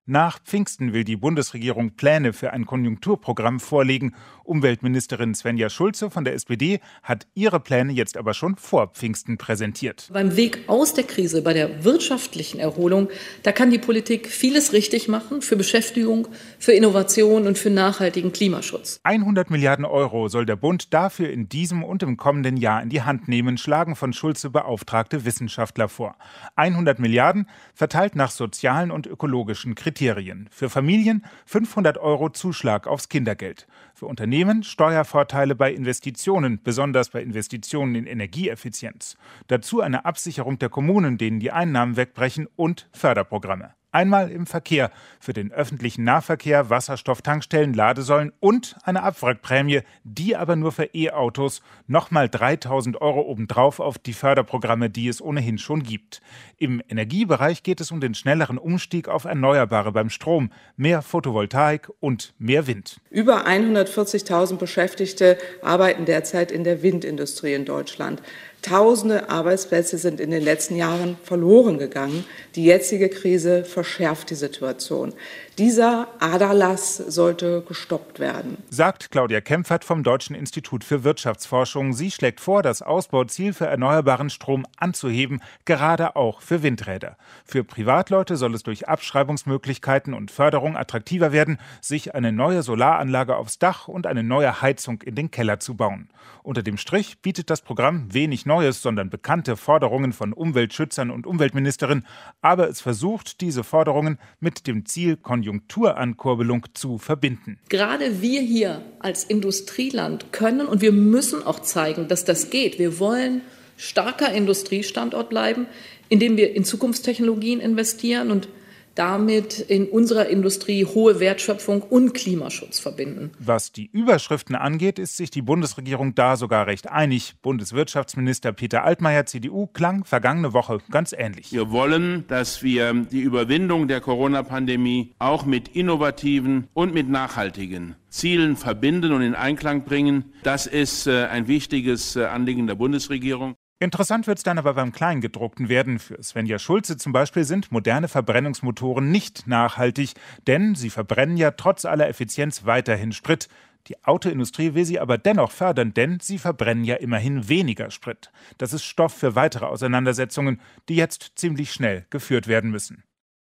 Nach Pfingsten will die Bundesregierung Pläne für ein Konjunkturprogramm vorlegen. Umweltministerin Svenja Schulze von der SPD hat ihre Pläne jetzt aber schon vor Pfingsten präsentiert. Beim Weg aus der Krise, bei der wirtschaftlichen Erholung, da kann die Politik vieles richtig machen für Beschäftigung, für Innovation und für nachhaltigen Klimaschutz. 100 Milliarden Euro soll der Bund dafür in diesem und im kommenden Jahr in die Hand nehmen, schlagen von Schulze beauftragte Wissenschaftler vor. 100 Milliarden verteilt nach sozialen und ökologischen Kriterien. Für Familien 500 Euro Zuschlag aufs Kindergeld. Für Unternehmen Steuervorteile bei Investitionen, besonders bei Investitionen in Energieeffizienz. Dazu eine Absicherung der Kommunen, denen die Einnahmen wegbrechen, und Förderprogramme. Einmal im Verkehr für den öffentlichen Nahverkehr, Wasserstofftankstellen, Ladesäulen und eine Abwrackprämie, die aber nur für E-Autos, nochmal 3.000 Euro obendrauf auf die Förderprogramme, die es ohnehin schon gibt. Im Energiebereich geht es um den schnelleren Umstieg auf Erneuerbare beim Strom, mehr Photovoltaik und mehr Wind. Über 140.000 Beschäftigte arbeiten derzeit in der Windindustrie in Deutschland. Tausende Arbeitsplätze sind in den letzten Jahren verloren gegangen. Die jetzige Krise verschärft die Situation. Dieser Aderlass sollte gestoppt werden, sagt Claudia Kempfert vom Deutschen Institut für Wirtschaftsforschung. Sie schlägt vor, das Ausbauziel für erneuerbaren Strom anzuheben, gerade auch für Windräder. Für Privatleute soll es durch Abschreibungsmöglichkeiten und Förderung attraktiver werden, sich eine neue Solaranlage aufs Dach und eine neue Heizung in den Keller zu bauen. Unter dem Strich bietet das Programm wenig Neues, sondern bekannte Forderungen von Umweltschützern und Umweltministerin. Aber es versucht, diese Forderungen mit dem Ziel Konjunkturankurbelung zu verbinden. Gerade wir hier als Industrieland können und wir müssen auch zeigen, dass das geht. Wir wollen starker Industriestandort bleiben, indem wir in Zukunftstechnologien investieren und damit in unserer Industrie hohe Wertschöpfung und Klimaschutz verbinden. Was die Überschriften angeht, ist sich die Bundesregierung da sogar recht einig. Bundeswirtschaftsminister Peter Altmaier, CDU, klang vergangene Woche ganz ähnlich. Wir wollen, dass wir die Überwindung der Corona-Pandemie auch mit innovativen und mit nachhaltigen Zielen verbinden und in Einklang bringen. Das ist ein wichtiges Anliegen der Bundesregierung. Interessant wird es dann aber beim Kleingedruckten werden. Für Svenja Schulze zum Beispiel sind moderne Verbrennungsmotoren nicht nachhaltig, denn sie verbrennen ja trotz aller Effizienz weiterhin Sprit. Die Autoindustrie will sie aber dennoch fördern, denn sie verbrennen ja immerhin weniger Sprit. Das ist Stoff für weitere Auseinandersetzungen, die jetzt ziemlich schnell geführt werden müssen.